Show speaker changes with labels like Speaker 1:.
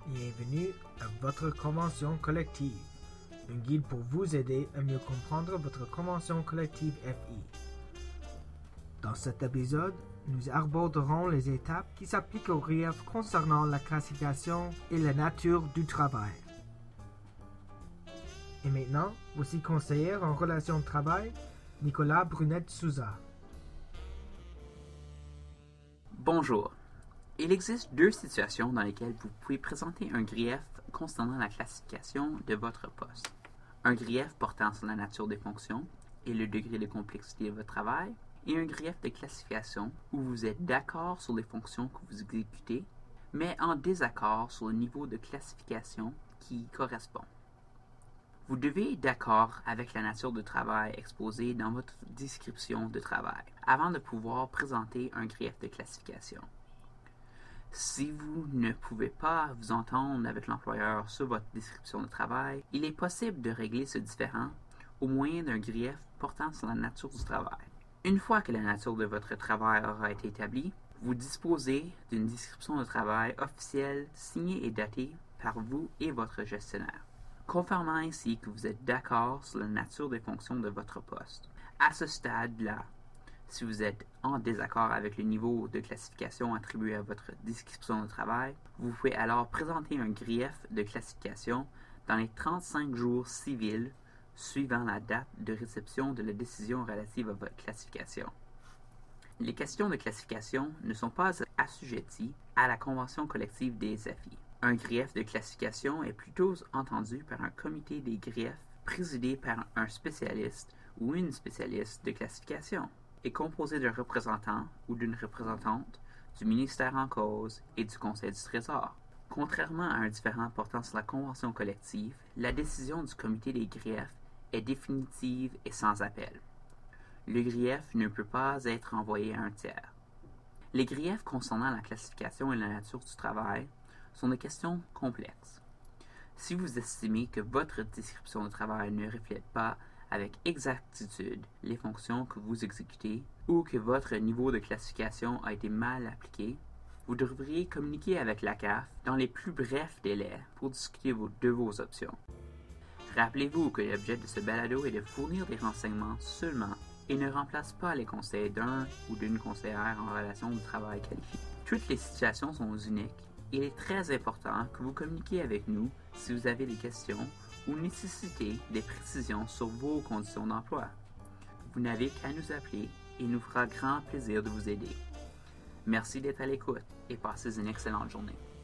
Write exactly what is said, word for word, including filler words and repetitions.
Speaker 1: Bienvenue à votre convention collective, un guide pour vous aider à mieux comprendre votre convention collective F I. Dans cet épisode, nous aborderons les étapes qui s'appliquent aux griefs concernant la classification et la nature du travail. Et maintenant, voici conseillère en relations de travail, Nicolas Brunet-Souza.
Speaker 2: Bonjour. Il existe deux situations dans lesquelles vous pouvez présenter un grief concernant la classification de votre poste. Un grief portant sur la nature des fonctions et le degré de complexité de votre travail, et un grief de classification où vous êtes d'accord sur les fonctions que vous exécutez, mais en désaccord sur le niveau de classification qui y correspond. Vous devez être d'accord avec la nature du travail exposée dans votre description de travail avant de pouvoir présenter un grief de classification. Si vous ne pouvez pas vous entendre avec l'employeur sur votre description de travail, il est possible de régler ce différend au moyen d'un grief portant sur la nature du travail. Une fois que la nature de votre travail aura été établie, vous disposez d'une description de travail officielle signée et datée par vous et votre gestionnaire, confirmant ainsi que vous êtes d'accord sur la nature des fonctions de votre poste. À ce stade-là, si vous êtes en désaccord avec le niveau de classification attribué à votre description de travail, vous pouvez alors présenter un grief de classification dans les trente-cinq jours civils suivant la date de réception de la décision relative à votre classification. Les questions de classification ne sont pas assujetties à la convention collective des F I. Un grief de classification est plutôt entendu par un comité des griefs présidé par un spécialiste ou une spécialiste de classification, est composé d'un représentant ou d'une représentante du ministère en cause et du Conseil du Trésor. Contrairement à un différend portant sur la convention collective, la décision du comité des griefs est définitive et sans appel. Le grief ne peut pas être envoyé à un tiers. Les griefs concernant la classification et la nature du travail sont des questions complexes. Si vous estimez que votre description de travail ne reflète pas avec exactitude les fonctions que vous exécutez ou que votre niveau de classification a été mal appliqué, vous devriez communiquer avec la C A F dans les plus brefs délais pour discuter de vos options. Rappelez-vous que l'objet de ce balado est de fournir des renseignements seulement et ne remplace pas les conseils d'un ou d'une conseillère en relation de travail qualifiée. Toutes les situations sont uniques et il est très important que vous communiquiez avec nous si vous avez des questions ou nécessitez des précisions sur vos conditions d'emploi. Vous n'avez qu'à nous appeler et il nous fera grand plaisir de vous aider. Merci d'être à l'écoute et passez une excellente journée.